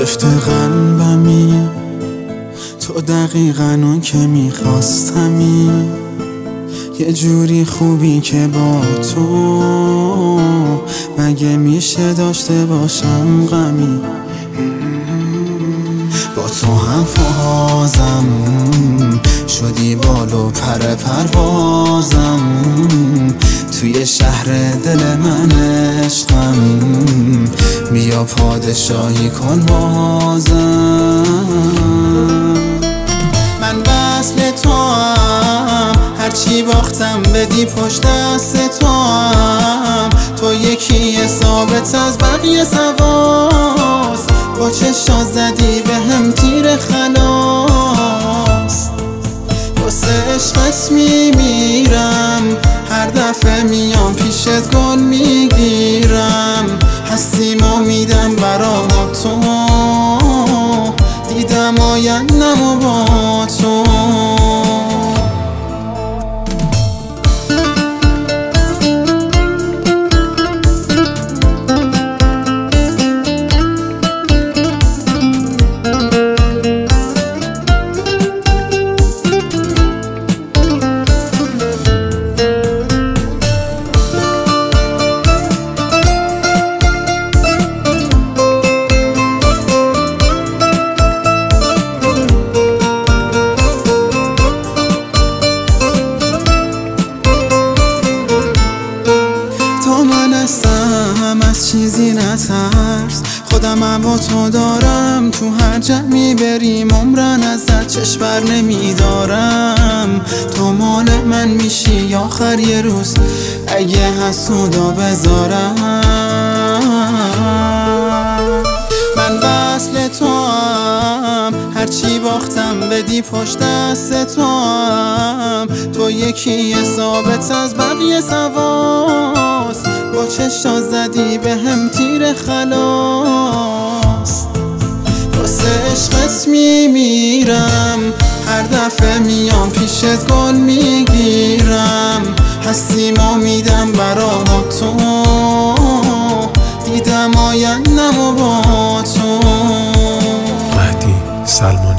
شکفته قلبمی، تو دقیقاً اون که میخواستمی. یه جوری خوبی که با تو مگه میشه داشته باشم غمی. با تو هم فازم شدی بال و پر پروازم، توی شهر دل من عشقم، بیا پادشاهی کن بازم. من وصل تو هم، هرچی باختم بدی پشت دست تو هم. تو یکی ثابت از بقیه سواست، با چشا زدی به هم تیر خلاص. واسه عشقت میمیرم، هر دفعه میام پیشت گل میگیرم. هستیم امیدم برا تو، دیدم آیندم و با تو. از چیزی نترس، خودم با تو دارم. تو هر جمعی بریم عمرن ازت چشم بر نمیدارم. تو مال من میشی آخر یه روز اگه حسودا بذارم. من وصل تو هم، هرچی باختم بدی پشت دست تو هم. تو یکی ثابت از بقیه سواست، با چشا زدی به هم تیر خلاص. واسه عشقت میمیرم، هر دفعه میام پیشت گل میگیرم. هستیم امیدم برا تو، دیدم آیندم و با تو. مهدی سلمان